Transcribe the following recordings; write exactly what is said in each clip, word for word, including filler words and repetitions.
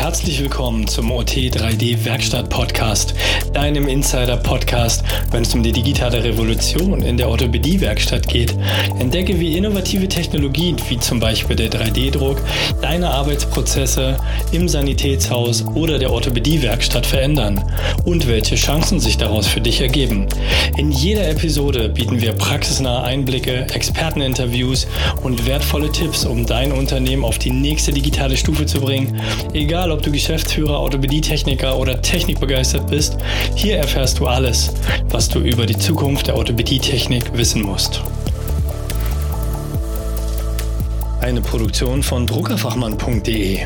Herzlich willkommen zum O T drei D Werkstatt Podcast, deinem Insider-Podcast, wenn es um die digitale Revolution in der Orthopädie-Werkstatt geht. Entdecke, wie innovative Technologien, wie zum Beispiel der drei D Druck, deine Arbeitsprozesse im Sanitätshaus oder der Orthopädie-Werkstatt verändern und welche Chancen sich daraus für dich ergeben. In jeder Episode bieten wir praxisnahe Einblicke, Experteninterviews und wertvolle Tipps, um dein Unternehmen auf die nächste digitale Stufe zu bringen. Egal, ob du Geschäftsführer, Orthopädie-Techniker oder technikbegeistert bist, hier erfährst du alles, was du über die Zukunft der Orthopädie-Technik wissen musst. Eine Produktion von druckerfachmann punkt de.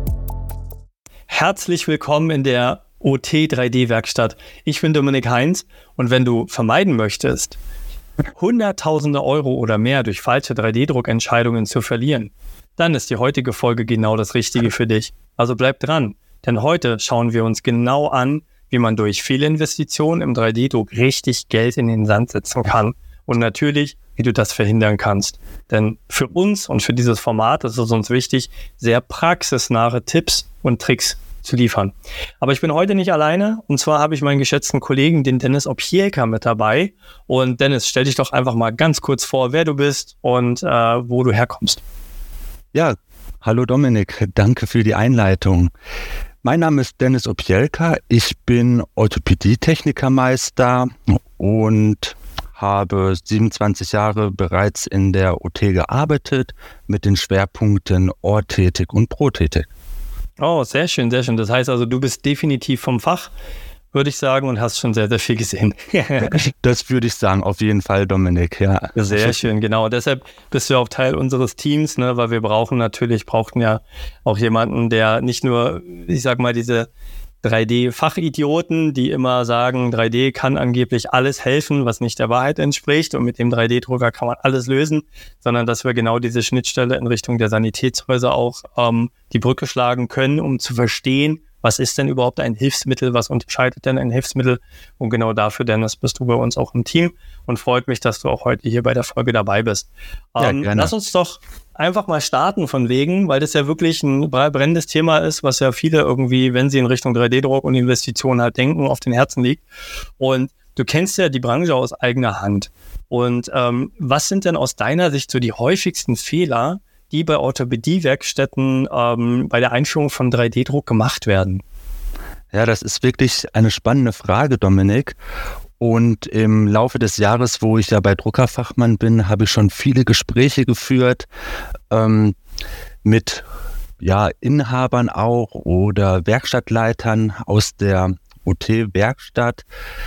Herzlich willkommen in der O T drei D Werkstatt. Ich bin Dominik Heinz und wenn du vermeiden möchtest, Hunderttausende Euro oder mehr durch falsche drei D Druckentscheidungen zu verlieren, dann ist die heutige Folge genau das Richtige für dich. Also bleib dran, denn heute schauen wir uns genau an, wie man durch Fehlinvestitionen im drei D Druck richtig Geld in den Sand setzen kann und natürlich, wie du das verhindern kannst. Denn für uns und für dieses Format ist es uns wichtig, sehr praxisnahe Tipps und Tricks zu liefern. Aber ich bin heute nicht alleine und zwar habe ich meinen geschätzten Kollegen, den Dennis Opielka, mit dabei. Und Dennis, stell dich doch einfach mal ganz kurz vor, wer du bist und äh, wo du herkommst. Ja, hallo Dominik, danke für die Einleitung. Mein Name ist Dennis Opielka, ich bin Orthopädie-Technikermeister und habe siebenundzwanzig Jahre bereits in der O T gearbeitet mit den Schwerpunkten Orthetik und Prothetik. Oh, sehr schön, sehr schön. Das heißt also, du bist definitiv vom Fach, würde ich sagen, und hast schon sehr, sehr viel gesehen. Das würde ich sagen, auf jeden Fall, Dominik, ja. Sehr schön, genau. Deshalb bist du auch Teil unseres Teams, ne, weil wir brauchen natürlich, brauchten ja auch jemanden, der nicht nur, ich sag mal, diese drei D-Fachidioten, die immer sagen, drei D kann angeblich alles helfen, was nicht der Wahrheit entspricht und mit dem drei D Drucker kann man alles lösen, sondern dass wir genau diese Schnittstelle in Richtung der Sanitätshäuser auch ähm, die Brücke schlagen können, um zu verstehen, was ist denn überhaupt ein Hilfsmittel, was unterscheidet denn ein Hilfsmittel? Und genau dafür, Dennis, bist du bei uns auch im Team und freut mich, dass du auch heute hier bei der Folge dabei bist. Ähm, ja, lass uns doch einfach mal starten von wegen, weil das ja wirklich ein brennendes Thema ist, was ja viele irgendwie, wenn sie in Richtung drei D Druck und Investitionen halt denken, auf den Herzen liegt. Und du kennst ja die Branche aus eigener Hand. Und ähm, was sind denn aus deiner Sicht so die häufigsten Fehler, die bei Orthopädie-Werkstätten ähm, bei der Einführung von drei D Druck gemacht werden? Ja, das ist wirklich eine spannende Frage, Dominik. Und im Laufe des Jahres, wo ich ja bei Druckerfachmann bin, habe ich schon viele Gespräche geführt ähm, mit ja, Inhabern auch oder Werkstattleitern aus der O T-Werkstatt.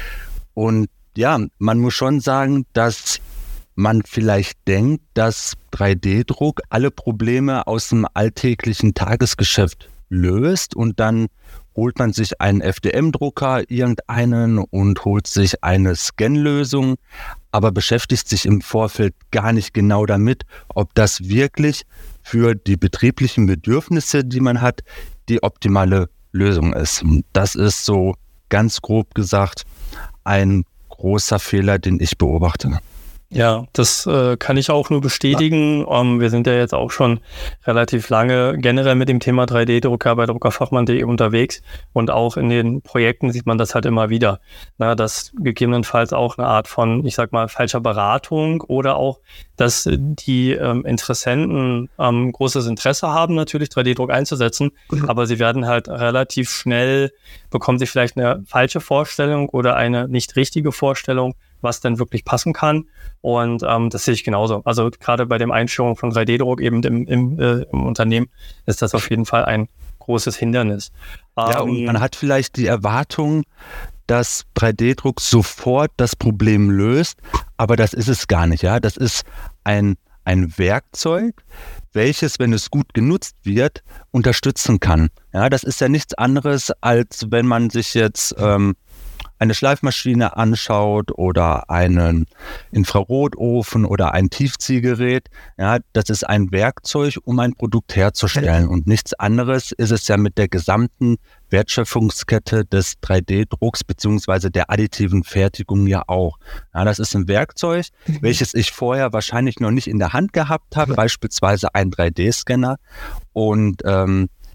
Und ja, man muss schon sagen, dass man vielleicht denkt, dass drei D Druck alle Probleme aus dem alltäglichen Tagesgeschäft löst und dann holt man sich einen F D M-Drucker, irgendeinen und holt sich eine Scanlösung, aber beschäftigt sich im Vorfeld gar nicht genau damit, ob das wirklich für die betrieblichen Bedürfnisse, die man hat, die optimale Lösung ist. Das ist so ganz grob gesagt ein großer Fehler, den ich beobachte. Ja, das äh, kann ich auch nur bestätigen. Um, wir sind ja jetzt auch schon relativ lange generell mit dem Thema drei D Drucker bei druckerfachmann punkt de unterwegs und auch in den Projekten sieht man das halt immer wieder, na, dass gegebenenfalls auch eine Art von, ich sag mal, falscher Beratung oder auch, dass die ähm, Interessenten ähm, großes Interesse haben, natürlich drei D Druck einzusetzen, mhm. aber sie werden halt relativ schnell, bekommen sie vielleicht eine falsche Vorstellung oder eine nicht richtige Vorstellung, was denn wirklich passen kann. Und ähm, das sehe ich genauso. Also gerade bei der Einführung von drei D Druck eben im, im, äh, im Unternehmen ist das auf jeden Fall ein großes Hindernis. Ja, ähm, und man hat vielleicht die Erwartung, dass drei D Druck sofort das Problem löst, aber das ist es gar nicht. Ja, das ist ein, ein Werkzeug, welches, wenn es gut genutzt wird, unterstützen kann. Ja, das ist ja nichts anderes, als wenn man sich jetzt ähm, eine Schleifmaschine anschaut oder einen Infrarotofen oder ein Tiefziehgerät, ja, das ist ein Werkzeug, um ein Produkt herzustellen. Und nichts anderes ist es ja mit der gesamten Wertschöpfungskette des drei D Drucks beziehungsweise der additiven Fertigung ja auch. Ja, das ist ein Werkzeug, welches ich vorher wahrscheinlich noch nicht in der Hand gehabt habe, beispielsweise ein drei D Scanner. Und ähm,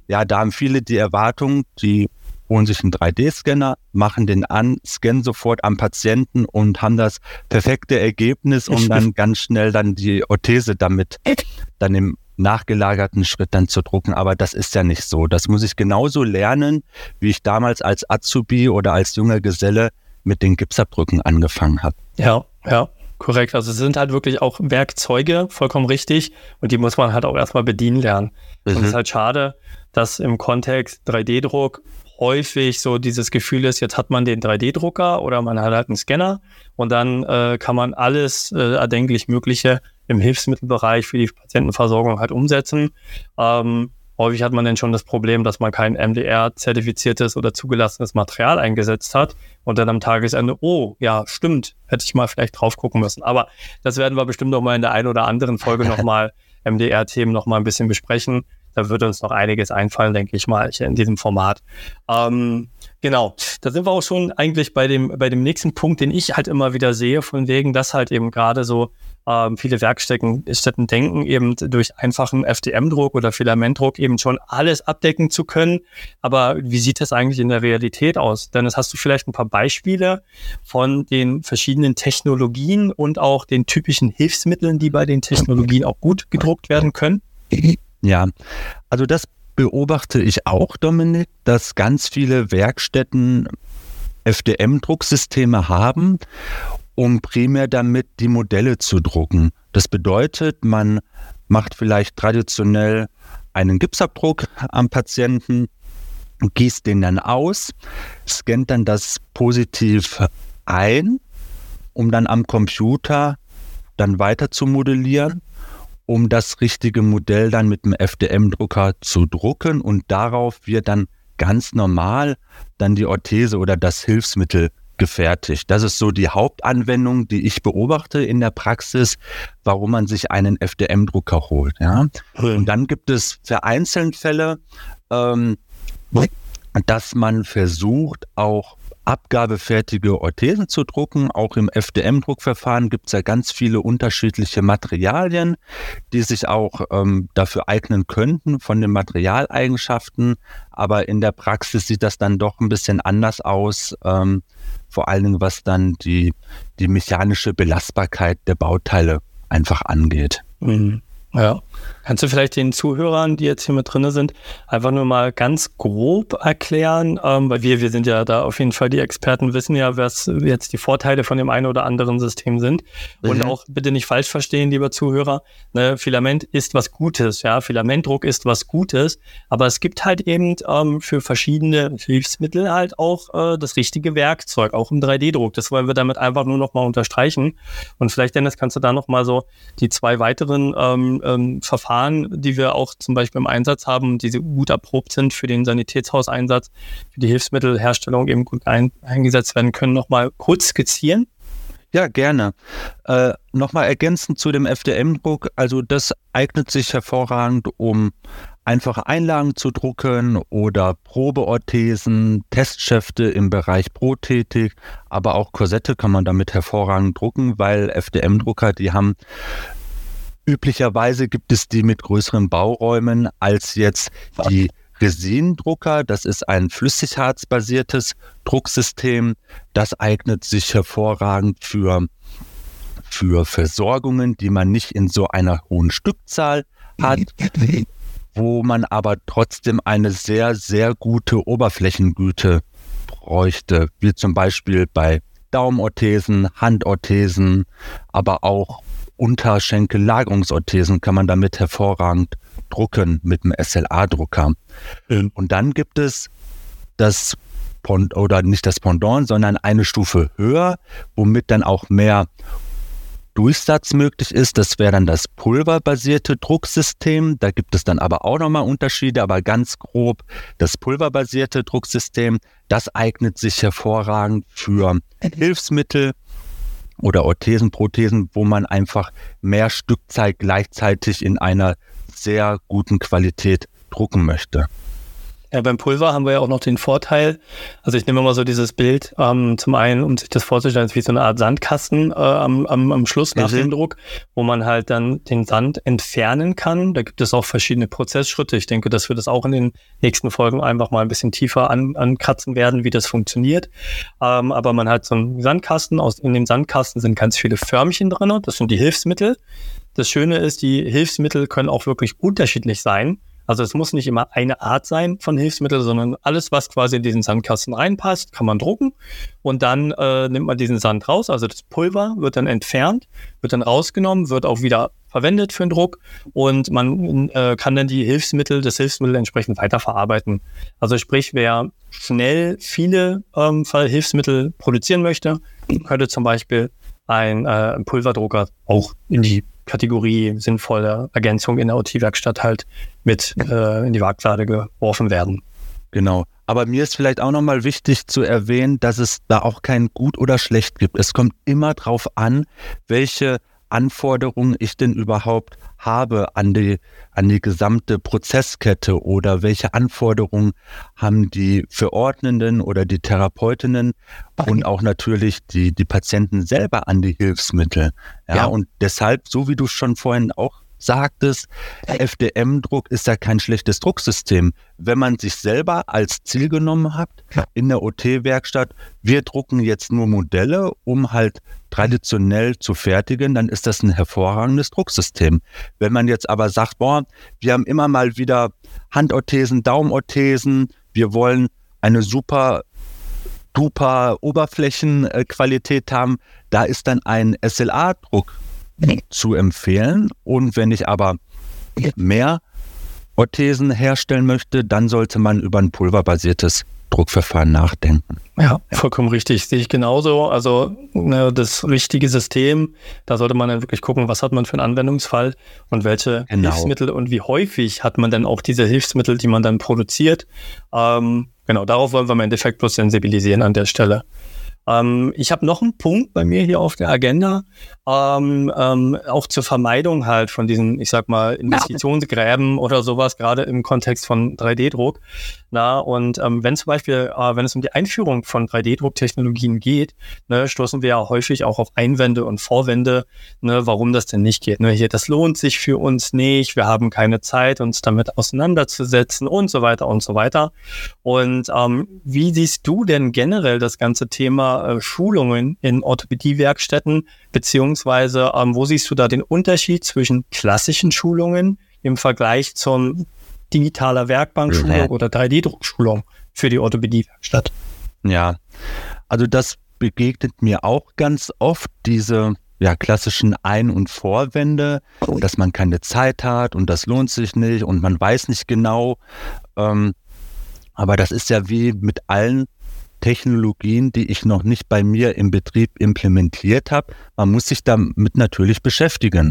ja, da haben viele die Erwartung, die holen sich einen drei D-Scanner, machen den an, scannen sofort am Patienten und haben das perfekte Ergebnis, um dann ganz schnell dann die Orthese damit dann im nachgelagerten Schritt dann zu drucken. Aber das ist ja nicht so. Das muss ich genauso lernen, wie ich damals als Azubi oder als junger Geselle mit den Gipsabdrücken angefangen habe. Ja, ja. Korrekt, also es sind halt wirklich auch Werkzeuge, vollkommen richtig, und die muss man halt auch erstmal bedienen lernen. Mhm. Und es ist halt schade, dass im Kontext drei D-Druck häufig so dieses Gefühl ist, jetzt hat man den drei D-Drucker oder man hat halt einen Scanner und dann äh, kann man alles äh, erdenklich Mögliche im Hilfsmittelbereich für die Patientenversorgung halt umsetzen. Ähm, Häufig hat man dann schon das Problem, dass man kein M D R-zertifiziertes oder zugelassenes Material eingesetzt hat und dann am Tagesende, oh, ja, stimmt, hätte ich mal vielleicht drauf gucken müssen. Aber das werden wir bestimmt noch mal in der einen oder anderen Folge nochmal M D R-Themen noch mal ein bisschen besprechen. Da wird uns noch einiges einfallen, denke ich mal, in diesem Format. Ähm, genau, da sind wir auch schon eigentlich bei dem, bei dem nächsten Punkt, den ich halt immer wieder sehe, von wegen, dass halt eben gerade so ähm, viele Werkstätten Städten denken, eben durch einfachen F D M-Druck oder Filamentdruck eben schon alles abdecken zu können. Aber wie sieht das eigentlich in der Realität aus? Dennis, hast du vielleicht ein paar Beispiele von den verschiedenen Technologien und auch den typischen Hilfsmitteln, die bei den Technologien auch gut gedruckt werden können? Ja, also das beobachte ich auch, Dominik, dass ganz viele Werkstätten F D M-Drucksysteme haben, um primär damit die Modelle zu drucken. Das bedeutet, man macht vielleicht traditionell einen Gipsabdruck am Patienten, gießt den dann aus, scannt dann das positiv ein, um dann am Computer dann weiter zu modellieren, um das richtige Modell dann mit dem F D M-Drucker zu drucken, und darauf wird dann ganz normal dann die Orthese oder das Hilfsmittel gefertigt. Das ist so die Hauptanwendung, die ich beobachte in der Praxis, warum man sich einen F D M-Drucker holt. Ja? Und dann gibt es vereinzelt Fälle, ähm, dass man versucht, auch abgabefertige Orthesen zu drucken. Auch im F D M-Druckverfahren gibt es ja ganz viele unterschiedliche Materialien, die sich auch ähm, dafür eignen könnten von den Materialeigenschaften. Aber in der Praxis sieht das dann doch ein bisschen anders aus, ähm, vor allen Dingen was dann die, die mechanische Belastbarkeit der Bauteile einfach angeht. Mhm. Ja. Kannst du vielleicht den Zuhörern, die jetzt hier mit drin sind, einfach nur mal ganz grob erklären, ähm, weil wir, wir sind ja da auf jeden Fall die Experten, wissen ja, was jetzt die Vorteile von dem einen oder anderen System sind. Mhm. Und auch bitte nicht falsch verstehen, lieber Zuhörer, ne, Filament ist was Gutes, ja, Filamentdruck ist was Gutes, aber es gibt halt eben ähm, für verschiedene Hilfsmittel halt auch äh, das richtige Werkzeug, auch im drei D-Druck. Das wollen wir damit einfach nur noch mal unterstreichen. Und vielleicht, Dennis, kannst du da noch mal so die zwei weiteren ähm, ähm, Verfahren, die wir auch zum Beispiel im Einsatz haben, die gut erprobt sind für den Sanitätshauseinsatz, für die Hilfsmittelherstellung eben gut ein, eingesetzt werden können, nochmal kurz skizzieren? Ja, gerne. Äh, nochmal ergänzend zu dem F D M-Druck, also das eignet sich hervorragend, um einfache Einlagen zu drucken oder Probeorthesen, Testschäfte im Bereich Prothetik, aber auch Korsette kann man damit hervorragend drucken, weil F D M-Drucker, die haben üblicherweise gibt es die mit größeren Bauräumen als jetzt die Resin-Drucker. Das ist ein flüssigharzbasiertes Drucksystem. Das eignet sich hervorragend für, für Versorgungen, die man nicht in so einer hohen Stückzahl hat, wo man aber trotzdem eine sehr, sehr gute Oberflächengüte bräuchte, wie zum Beispiel bei Daumenorthesen, Handorthesen, aber auch Unterschenkel-Lagerungsorthesen kann man damit hervorragend drucken mit dem S L A-Drucker. Mhm. Und dann gibt es das Pond- oder nicht das Pendant, sondern eine Stufe höher, womit dann auch mehr Durchsatz möglich ist. Das wäre dann das pulverbasierte Drucksystem. Da gibt es dann aber auch nochmal Unterschiede, aber ganz grob das pulverbasierte Drucksystem, das eignet sich hervorragend für Hilfsmittel oder Orthesen, Prothesen, wo man einfach mehr Stückzahl gleichzeitig in einer sehr guten Qualität drucken möchte. Ja, beim Pulver haben wir ja auch noch den Vorteil, also ich nehme mal so dieses Bild, ähm, zum einen, um sich das vorzustellen, ist wie so eine Art Sandkasten äh, am, am, am Schluss nach mhm. dem Druck, wo man halt dann den Sand entfernen kann. Da gibt es auch verschiedene Prozessschritte. Ich denke, dass wir das auch in den nächsten Folgen einfach mal ein bisschen tiefer an, ankratzen werden, wie das funktioniert. Ähm, aber man hat so einen Sandkasten, aus, in dem Sandkasten sind ganz viele Förmchen drin, das sind die Hilfsmittel. Das Schöne ist, die Hilfsmittel können auch wirklich unterschiedlich sein. Also es muss nicht immer eine Art sein von Hilfsmittel, sondern alles, was quasi in diesen Sandkasten reinpasst, kann man drucken und dann äh, nimmt man diesen Sand raus. Also das Pulver wird dann entfernt, wird dann rausgenommen, wird auch wieder verwendet für den Druck und man äh, kann dann die Hilfsmittel, das Hilfsmittel entsprechend weiterverarbeiten. Also sprich, wer schnell viele ähm, Hilfsmittel produzieren möchte, könnte zum Beispiel ein äh, Pulverdrucker auch in die Kategorie sinnvolle Ergänzung in der O T-Werkstatt halt mit äh, in die Waagschale geworfen werden. Genau. Aber mir ist vielleicht auch nochmal wichtig zu erwähnen, dass es da auch kein Gut oder Schlecht gibt. Es kommt immer drauf an, welche Anforderungen ich denn überhaupt habe an die, an die gesamte Prozesskette oder welche Anforderungen haben die Verordnenden oder die Therapeutinnen und auch natürlich die, die Patienten selber an die Hilfsmittel. Ja, ja. Und deshalb, so wie du schon vorhin auch sagtest, F D M-Druck ist ja kein schlechtes Drucksystem. Wenn man sich selber als Ziel genommen hat, in der O T-Werkstatt, wir drucken jetzt nur Modelle, um halt traditionell zu fertigen, dann ist das ein hervorragendes Drucksystem. Wenn man jetzt aber sagt, boah, wir haben immer mal wieder Handorthesen, Daumenorthesen, wir wollen eine super duper Oberflächenqualität haben, da ist dann ein S L A-Druck zu empfehlen. Und wenn ich aber mehr Orthesen herstellen möchte, dann sollte man über ein pulverbasiertes Druckverfahren nachdenken. Ja, vollkommen richtig. Sehe ich genauso. Also ne, das richtige System, da sollte man dann wirklich gucken, was hat man für einen Anwendungsfall und welche genau. Hilfsmittel und wie häufig hat man dann auch diese Hilfsmittel, die man dann produziert. Ähm, genau, darauf wollen wir im Endeffekt bloß sensibilisieren an der Stelle. Ähm, ich habe noch einen Punkt bei mir hier auf der Agenda, ähm, ähm, auch zur Vermeidung halt von diesen, ich sag mal, Investitionsgräben oder sowas, gerade im Kontext von drei D Druck. Na, und ähm, wenn zum Beispiel, äh, wenn es um die Einführung von drei D Drucktechnologien geht, ne, stoßen wir ja häufig auch auf Einwände und Vorwände, ne, warum das denn nicht geht. Ne, hier, das lohnt sich für uns nicht, wir haben keine Zeit, uns damit auseinanderzusetzen und so weiter und so weiter. Und ähm, wie siehst du denn generell das ganze Thema äh, Schulungen in Orthopädie-Werkstätten, beziehungsweise ähm, wo siehst du da den Unterschied zwischen klassischen Schulungen im Vergleich zum digitaler Werkbankschulung mhm. oder drei D Druckschulung für die Orthopädie-Werkstatt? Ja, also das begegnet mir auch ganz oft, diese ja, klassischen Ein- und Vorwände, dass man keine Zeit hat und das lohnt sich nicht und man weiß nicht genau. Ähm, aber das ist ja wie mit allen Technologien, die ich noch nicht bei mir im Betrieb implementiert habe. Man muss sich damit natürlich beschäftigen.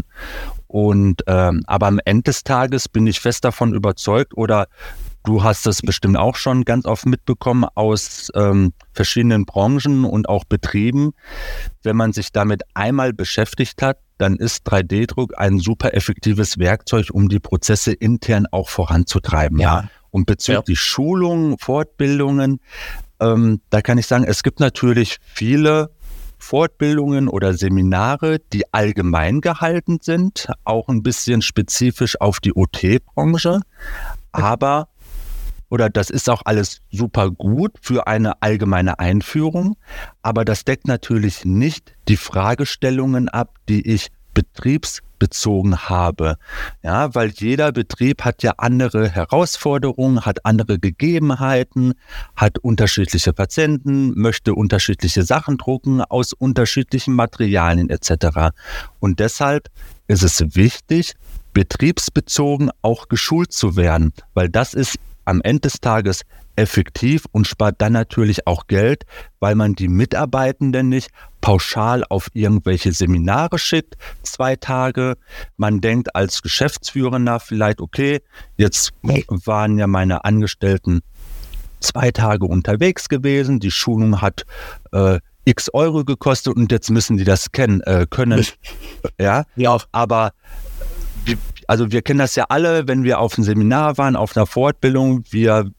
Und ähm, aber am Ende des Tages bin ich fest davon überzeugt, oder du hast es bestimmt auch schon ganz oft mitbekommen aus ähm, verschiedenen Branchen und auch Betrieben. Wenn man sich damit einmal beschäftigt hat, dann ist drei D Druck ein super effektives Werkzeug, um die Prozesse intern auch voranzutreiben. Ja. Und bezüglich ja. Schulungen, Fortbildungen, ähm, da kann ich sagen, es gibt natürlich viele Fortbildungen oder Seminare, die allgemein gehalten sind, auch ein bisschen spezifisch auf die O T-Branche, aber, oder das ist auch alles super gut für eine allgemeine Einführung, aber das deckt natürlich nicht die Fragestellungen ab, die ich betriebsbezogen habe. Ja, weil jeder Betrieb hat ja andere Herausforderungen, hat andere Gegebenheiten, hat unterschiedliche Patienten, möchte unterschiedliche Sachen drucken aus unterschiedlichen Materialien et cetera. Und deshalb ist es wichtig, betriebsbezogen auch geschult zu werden, weil das ist am Ende des Tages effektiv und spart dann natürlich auch Geld, weil man die Mitarbeitenden nicht pauschal auf irgendwelche Seminare schickt, zwei Tage. Man denkt als Geschäftsführender vielleicht, okay, jetzt waren ja meine Angestellten zwei Tage unterwegs gewesen, die Schulung hat äh, x Euro gekostet und jetzt müssen die das kennen, äh, können. Ja, ja, aber also wir kennen das ja alle, wenn wir auf einem Seminar waren, auf einer Fortbildung, wir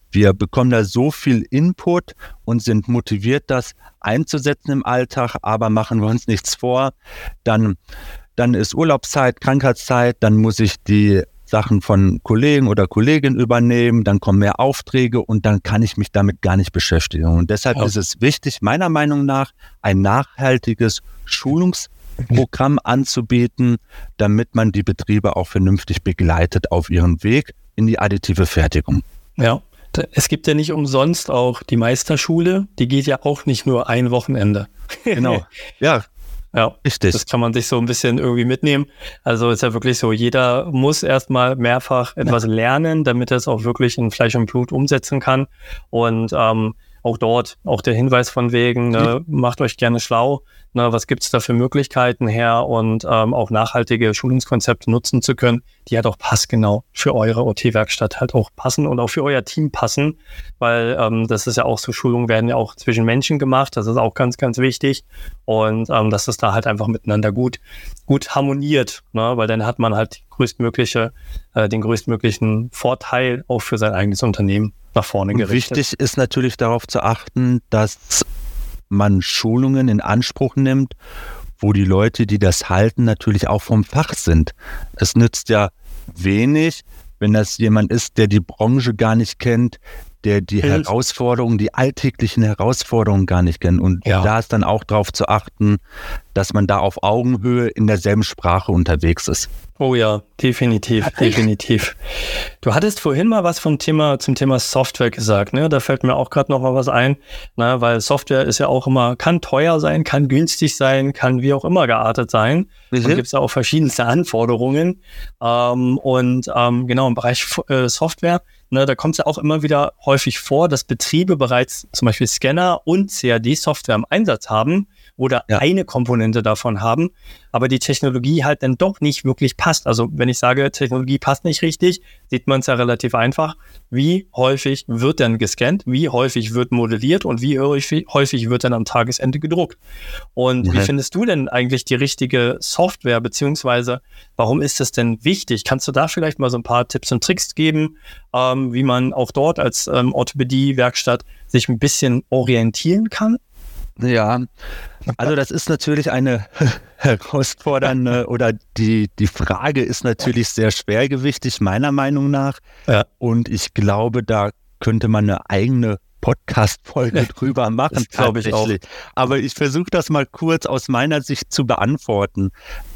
wir bekommen da so viel Input und sind motiviert, das einzusetzen im Alltag, aber machen wir uns nichts vor. Dann, dann ist Urlaubszeit, Krankheitszeit, dann muss ich die Sachen von Kollegen oder Kolleginnen übernehmen, dann kommen mehr Aufträge und dann kann ich mich damit gar nicht beschäftigen. Und deshalb ja. ist es wichtig, meiner Meinung nach, ein nachhaltiges Schulungsprogramm anzubieten, damit man die Betriebe auch vernünftig begleitet auf ihrem Weg in die additive Fertigung. Ja, es gibt ja nicht umsonst auch die Meisterschule, die geht ja auch nicht nur ein Wochenende. Genau, ja. Ja, richtig. Das kann man sich so ein bisschen irgendwie mitnehmen. Also ist ja wirklich so, jeder muss erstmal mehrfach etwas ja. lernen, damit er es auch wirklich in Fleisch und Blut umsetzen kann. Und ähm, auch dort, auch der Hinweis von wegen, ne, macht euch gerne schlau, ne, was gibt es da für Möglichkeiten her und ähm, auch nachhaltige Schulungskonzepte nutzen zu können, die halt auch passgenau für eure O T-Werkstatt halt auch passen und auch für euer Team passen, weil ähm, das ist ja auch so, Schulungen werden ja auch zwischen Menschen gemacht, das ist auch ganz, ganz wichtig und ähm, dass es da halt einfach miteinander gut, gut harmoniert, ne, weil dann hat man halt die größtmögliche, äh, den größtmöglichen Vorteil auch für sein eigenes Unternehmen nach vorne und gerichtet. Wichtig ist natürlich darauf zu achten, dass man Schulungen in Anspruch nimmt, wo die Leute, die das halten, natürlich auch vom Fach sind. Es nützt ja wenig, wenn das jemand ist, der die Branche gar nicht kennt, der die mhm. Herausforderungen, die alltäglichen Herausforderungen gar nicht kennt. Und ja. da ist dann auch darauf zu achten, dass man da auf Augenhöhe in derselben Sprache unterwegs ist. Oh ja, definitiv, definitiv. Du hattest vorhin mal was vom Thema, zum Thema Software gesagt, ne? Da fällt mir auch gerade noch mal was ein, ne? Weil Software ist ja auch immer, kann teuer sein, kann günstig sein, kann wie auch immer geartet sein. Mhm. Da gibt es ja auch verschiedenste Anforderungen. Ähm, und ähm, genau im Bereich äh, Software, ne, da kommt es ja auch immer wieder häufig vor, dass Betriebe bereits zum Beispiel Scanner und C A D-Software im Einsatz haben oder ja. eine Komponente davon haben, aber die Technologie halt dann doch nicht wirklich passt. Also wenn ich sage, Technologie passt nicht richtig, sieht man es ja relativ einfach. Wie häufig wird denn gescannt, wie häufig wird modelliert und wie häufig, häufig wird dann am Tagesende gedruckt? Und mhm. wie findest du denn eigentlich die richtige Software, beziehungsweise warum ist das denn wichtig? Kannst du da vielleicht mal so ein paar Tipps und Tricks geben, ähm, wie man auch dort als ähm, Orthopädie-Werkstatt sich ein bisschen orientieren kann? Ja, also das ist natürlich eine herausfordernde oder die, die Frage ist natürlich sehr schwergewichtig, meiner Meinung nach. Ja. Und ich glaube, da könnte man eine eigene Podcast-Folge drüber machen. Glaube ich auch. Aber ich versuche das mal kurz aus meiner Sicht zu beantworten.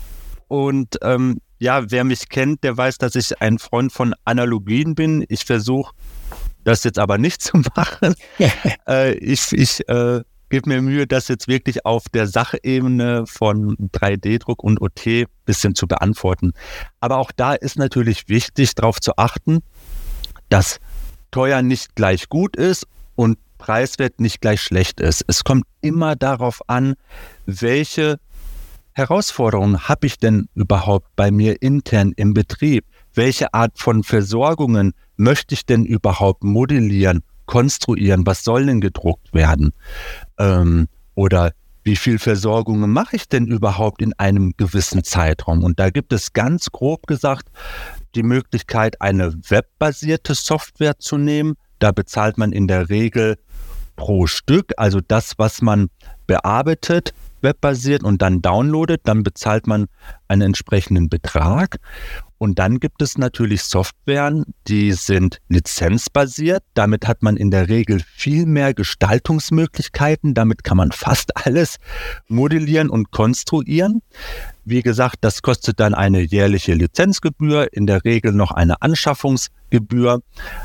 Und ähm, ja, wer mich kennt, der weiß, dass ich ein Freund von Analogien bin. Ich versuche das jetzt aber nicht zu machen. äh, ich ich äh, gebe mir Mühe, das jetzt wirklich auf der Sachebene von drei D Druck und O T ein bisschen zu beantworten. Aber auch da ist natürlich wichtig, darauf zu achten, dass teuer nicht gleich gut ist und preiswert nicht gleich schlecht ist. Es kommt immer darauf an, welche Herausforderungen habe ich denn überhaupt bei mir intern im Betrieb? Welche Art von Versorgungen möchte ich denn überhaupt modellieren, konstruieren? Was soll denn gedruckt werden? Ähm, oder wie viel Versorgungen mache ich denn überhaupt in einem gewissen Zeitraum? Und da gibt es ganz grob gesagt die Möglichkeit, eine webbasierte Software zu nehmen. Da bezahlt man in der Regel pro Stück, also das, was man bearbeitet, webbasiert und dann downloadet, dann bezahlt man einen entsprechenden Betrag. Und dann gibt es natürlich Softwaren, die sind lizenzbasiert. Damit hat man in der Regel viel mehr Gestaltungsmöglichkeiten. Damit kann man fast alles modellieren und konstruieren. Wie gesagt, das kostet dann eine jährliche Lizenzgebühr, in der Regel noch eine Anschaffungsgebühr.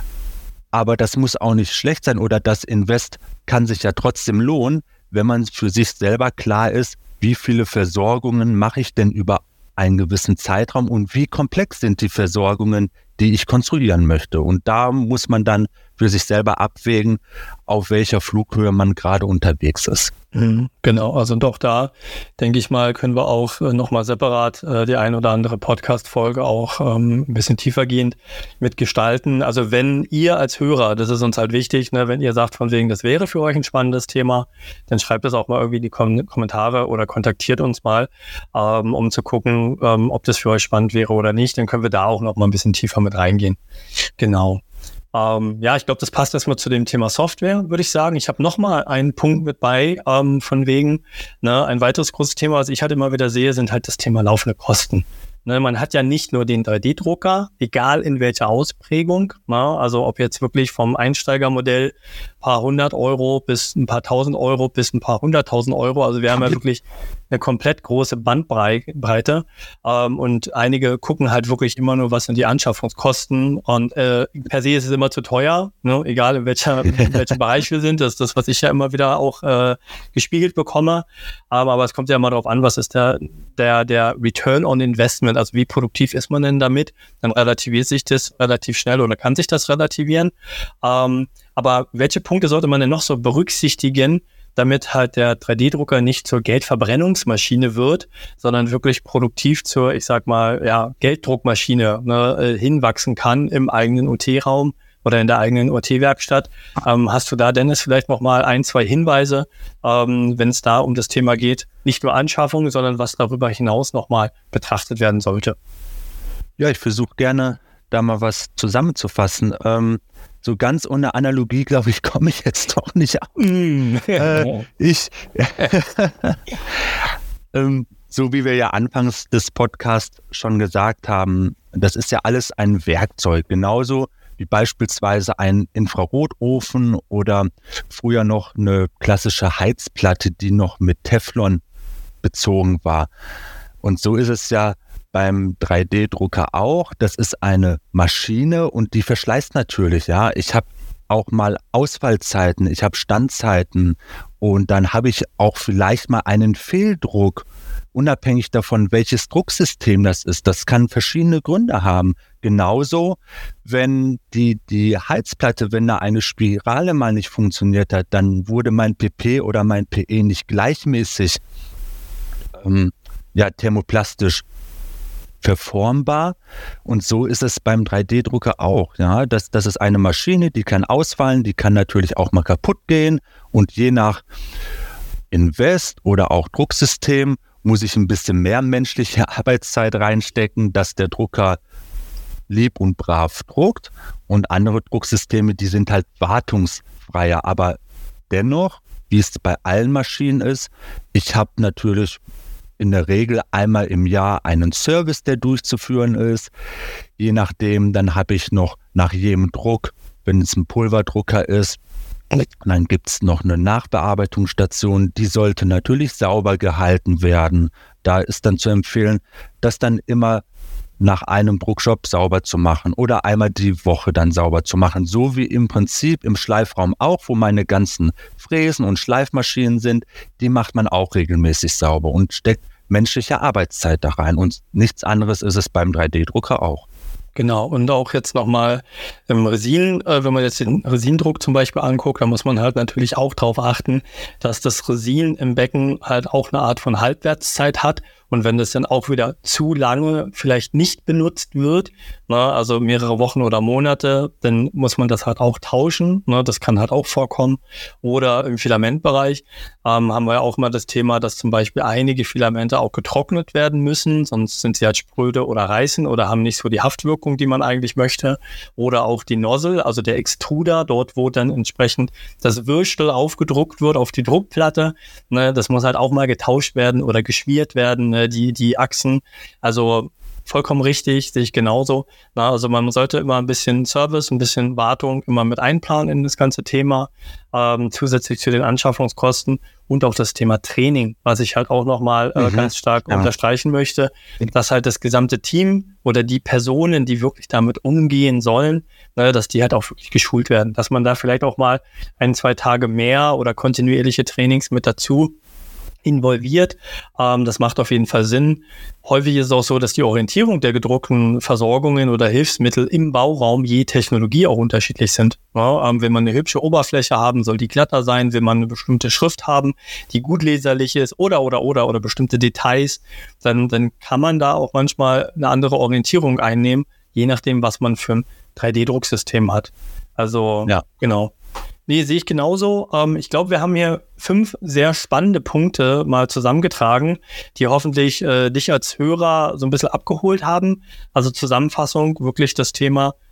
Aber das muss auch nicht schlecht sein oder das Invest kann sich ja trotzdem lohnen, wenn man für sich selber klar ist, wie viele Versorgungen mache ich denn über einen gewissen Zeitraum und wie komplex sind die Versorgungen, die ich konstruieren möchte. Und da muss man dann für sich selber abwägen, auf welcher Flughöhe man gerade unterwegs ist. Mhm, genau, also und auch da, denke ich mal, können wir auch äh, nochmal separat äh, die ein oder andere Podcast-Folge auch ähm, ein bisschen tiefergehend mitgestalten. Also wenn ihr als Hörer, das ist uns halt wichtig, ne, wenn ihr sagt von wegen, das wäre für euch ein spannendes Thema, dann schreibt das auch mal irgendwie in die Kom- Kommentare oder kontaktiert uns mal, ähm, um zu gucken, ähm, ob das für euch spannend wäre oder nicht. Dann können wir da auch noch mal ein bisschen tiefer mit reingehen. Genau. Ähm, ja, ich glaube, das passt erstmal zu dem Thema Software, würde ich sagen. Ich habe nochmal einen Punkt mit bei, ähm, von wegen, ne, ein weiteres großes Thema, was ich halt immer wieder sehe, sind halt das Thema laufende Kosten. Ne, man hat ja nicht nur den drei D Drucker, egal in welcher Ausprägung, ne, also ob jetzt wirklich vom Einsteigermodell paar hundert Euro bis ein paar tausend Euro bis ein paar hunderttausend Euro, also wir haben ja wirklich eine komplett große Bandbreite, ähm, und einige gucken halt wirklich immer nur, was sind die Anschaffungskosten, und äh, per se ist es immer zu teuer, ne, egal in, welcher, in welchem Bereich wir sind, das ist das, was ich ja immer wieder auch äh, gespiegelt bekomme, ähm, aber es kommt ja immer darauf an, was ist der, der, der Return on Investment, also wie produktiv ist man denn damit, dann relativiert sich das relativ schnell oder kann sich das relativieren, ähm, aber welche Punkte sollte man denn noch so berücksichtigen, damit halt der drei D Drucker nicht zur Geldverbrennungsmaschine wird, sondern wirklich produktiv zur, ich sag mal, ja, Gelddruckmaschine, ne, hinwachsen kann im eigenen U T-Raum oder in der eigenen U T-Werkstatt. Ähm, hast du da, Dennis, vielleicht noch mal ein, zwei Hinweise, ähm, wenn es da um das Thema geht, nicht nur Anschaffung, sondern was darüber hinaus noch mal betrachtet werden sollte? Ja, ich versuche gerne, da mal was zusammenzufassen. Ähm, so ganz ohne Analogie, glaube ich, komme ich jetzt doch nicht auf. Mm. äh, ich, ähm, so wie wir ja anfangs des Podcasts schon gesagt haben, das ist ja alles ein Werkzeug, genauso wie beispielsweise ein Infrarotofen oder früher noch eine klassische Heizplatte, die noch mit Teflon bezogen war. Und so ist es ja beim drei D Drucker auch. Das ist eine Maschine und die verschleißt natürlich, ja. Ich habe auch mal Ausfallzeiten, ich habe Standzeiten und dann habe ich auch vielleicht mal einen Fehldruck, unabhängig davon, welches Drucksystem das ist. Das kann verschiedene Gründe haben. Genauso, wenn die, die Heizplatte, wenn da eine Spirale mal nicht funktioniert hat, dann wurde mein P P oder mein P E nicht gleichmäßig ähm, ja, thermoplastisch verformbar, und so ist es beim drei D Drucker auch. Ja, das, das ist eine Maschine, die kann ausfallen, die kann natürlich auch mal kaputt gehen, und je nach Invest oder auch Drucksystem muss ich ein bisschen mehr menschliche Arbeitszeit reinstecken, dass der Drucker lieb und brav druckt, und andere Drucksysteme, die sind halt wartungsfreier, aber dennoch, wie es bei allen Maschinen ist, ich habe natürlich in der Regel einmal im Jahr einen Service, der durchzuführen ist. Je nachdem, dann habe ich noch nach jedem Druck, wenn es ein Pulverdrucker ist, dann gibt es noch eine Nachbearbeitungsstation, die sollte natürlich sauber gehalten werden. Da ist dann zu empfehlen, das dann immer nach einem Druckjob sauber zu machen oder einmal die Woche dann sauber zu machen. So wie im Prinzip im Schleifraum auch, wo meine ganzen Fräsen und Schleifmaschinen sind, die macht man auch regelmäßig sauber und steckt menschliche Arbeitszeit da rein. Und nichts anderes ist es beim drei D Drucker auch. Genau, und auch jetzt nochmal im Resin, äh, wenn man jetzt den Resindruck zum Beispiel anguckt, da muss man halt natürlich auch darauf achten, dass das Resin im Becken halt auch eine Art von Halbwertszeit hat. Und wenn das dann auch wieder zu lange vielleicht nicht benutzt wird, ne, also mehrere Wochen oder Monate, dann muss man das halt auch tauschen. Ne, das kann halt auch vorkommen. Oder im Filamentbereich ähm, haben wir ja auch mal das Thema, dass zum Beispiel einige Filamente auch getrocknet werden müssen, sonst sind sie halt spröde oder reißen oder haben nicht so die Haftwirkung, die man eigentlich möchte. Oder auch die Nozzle, also der Extruder, dort wo dann entsprechend das Würstel aufgedruckt wird auf die Druckplatte. Ne, das muss halt auch mal getauscht werden oder geschmiert werden, die, die Achsen, also vollkommen richtig, sehe ich genauso. Na, also man sollte immer ein bisschen Service, ein bisschen Wartung immer mit einplanen in das ganze Thema, ähm, zusätzlich zu den Anschaffungskosten und auch das Thema Training, was ich halt auch nochmal äh, mhm. ganz stark ja. unterstreichen möchte, dass halt das gesamte Team oder die Personen, die wirklich damit umgehen sollen, ne, dass die halt auch wirklich geschult werden, dass man da vielleicht auch mal ein, zwei Tage mehr oder kontinuierliche Trainings mit dazu involviert. Ähm, das macht auf jeden Fall Sinn. Häufig ist es auch so, dass die Orientierung der gedruckten Versorgungen oder Hilfsmittel im Bauraum je Technologie auch unterschiedlich sind. Ja, ähm, will man eine hübsche Oberfläche haben, soll die glatter sein, will man eine bestimmte Schrift haben, die gut leserlich ist oder, oder, oder, oder bestimmte Details, dann, dann kann man da auch manchmal eine andere Orientierung einnehmen, je nachdem, was man für ein drei D Drucksystem hat. Also, ja, genau. Nee, sehe ich genauso. Ähm, ich glaube, wir haben hier fünf sehr spannende Punkte mal zusammengetragen, die hoffentlich äh, dich als Hörer so ein bisschen abgeholt haben. Also Zusammenfassung, wirklich das Thema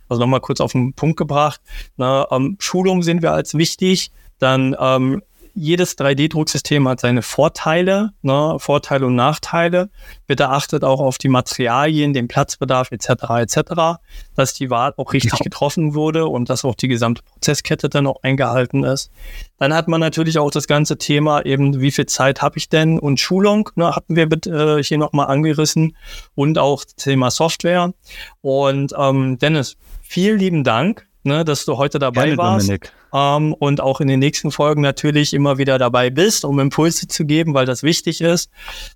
Also nochmal kurz auf den Punkt gebracht. Na, ähm, Schulung sehen wir als wichtig. Dann ähm, jedes drei D-Drucksystem hat seine Vorteile, ne, Vorteile und Nachteile. Bitte achtet auch auf die Materialien, den Platzbedarf et cetera et cetera, dass die Wahl auch richtig getroffen wurde und dass auch die gesamte Prozesskette dann auch eingehalten ist. Dann hat man natürlich auch das ganze Thema eben, wie viel Zeit habe ich denn, und Schulung, ne, hatten wir äh, hier nochmal angerissen, und auch das Thema Software. Und ähm, Dennis, vielen lieben Dank, ne, dass du heute dabei Gerne, warst. Dominik. Ähm, und auch in den nächsten Folgen natürlich immer wieder dabei bist, um Impulse zu geben, weil das wichtig ist.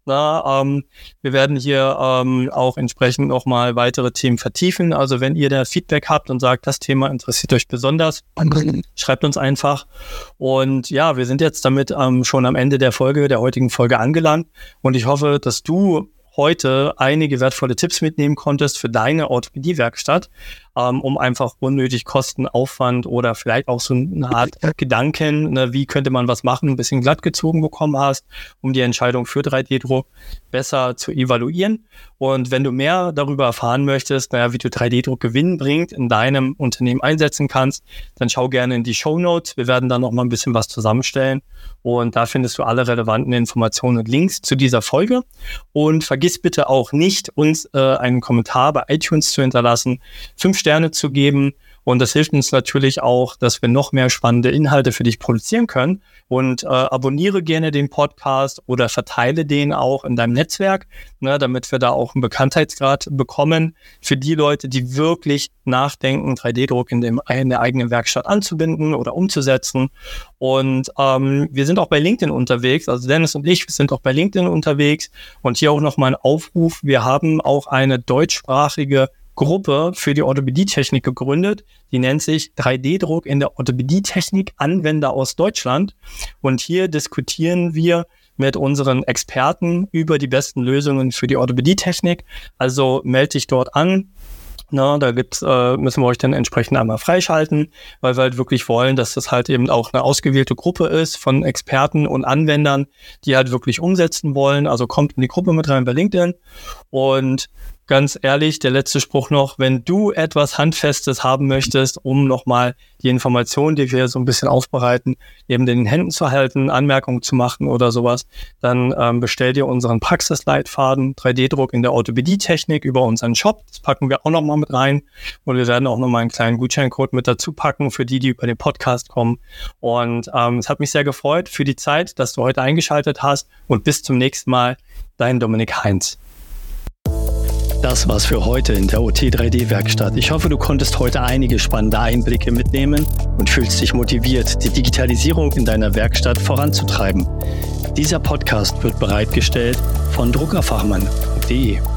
Na, ähm, wir werden hier ähm, auch entsprechend nochmal weitere Themen vertiefen. Also wenn ihr da Feedback habt und sagt, das Thema interessiert euch besonders, schreibt uns einfach. Und ja, wir sind jetzt damit ähm, schon am Ende der Folge, der heutigen Folge angelangt. Und ich hoffe, dass du heute einige wertvolle Tipps mitnehmen konntest für deine Orthopädie-Werkstatt, ähm, um einfach unnötig Kosten, Aufwand oder vielleicht auch so eine Art Gedanken, ne, wie könnte man was machen, ein bisschen glatt gezogen bekommen hast, um die Entscheidung für drei D-Druck besser zu evaluieren. Und wenn du mehr darüber erfahren möchtest, naja, wie du drei D-Druck gewinnbringend in deinem Unternehmen einsetzen kannst, dann schau gerne in die Shownotes. Wir werden da noch mal ein bisschen was zusammenstellen. Und da findest du alle relevanten Informationen und Links zu dieser Folge. Und vergiss bitte auch nicht, uns äh, einen Kommentar bei iTunes zu hinterlassen, fünf Sterne zu geben. Und das hilft uns natürlich auch, dass wir noch mehr spannende Inhalte für dich produzieren können. Und äh, abonniere gerne den Podcast oder verteile den auch in deinem Netzwerk, ne, damit wir da auch einen Bekanntheitsgrad bekommen für die Leute, die wirklich nachdenken, drei D-Druck in, dem, in der eigenen Werkstatt anzubinden oder umzusetzen. Und ähm, wir sind auch bei LinkedIn unterwegs, also Dennis und ich, wir sind auch bei LinkedIn unterwegs. Und hier auch nochmal ein Aufruf, wir haben auch eine deutschsprachige Gruppe für die Orthopädietechnik gegründet. Die nennt sich drei D-Druck in der Orthopädietechnik Anwender aus Deutschland. Und hier diskutieren wir mit unseren Experten über die besten Lösungen für die Orthopädietechnik. Also melde dich dort an. Na, da gibt's, äh, müssen wir euch dann entsprechend einmal freischalten, weil wir halt wirklich wollen, dass das halt eben auch eine ausgewählte Gruppe ist von Experten und Anwendern, die halt wirklich umsetzen wollen. Also kommt in die Gruppe mit rein bei LinkedIn. Und ganz ehrlich, der letzte Spruch noch, wenn du etwas Handfestes haben möchtest, um nochmal die Informationen, die wir so ein bisschen aufbereiten, eben in den Händen zu halten, Anmerkungen zu machen oder sowas, dann ähm, bestell dir unseren Praxisleitfaden drei D-Druck in der Orthopädietechnik über unseren Shop. Das packen wir auch nochmal mit rein. Und wir werden auch nochmal einen kleinen Gutscheincode mit dazu packen für die, die über den Podcast kommen. Und ähm, es hat mich sehr gefreut für die Zeit, dass du heute eingeschaltet hast. Und bis zum nächsten Mal, dein Dominik Heinz. Das war's für heute in der O T drei D-Werkstatt. Ich hoffe, du konntest heute einige spannende Einblicke mitnehmen und fühlst dich motiviert, die Digitalisierung in deiner Werkstatt voranzutreiben. Dieser Podcast wird bereitgestellt von druckerfachmann punkt de.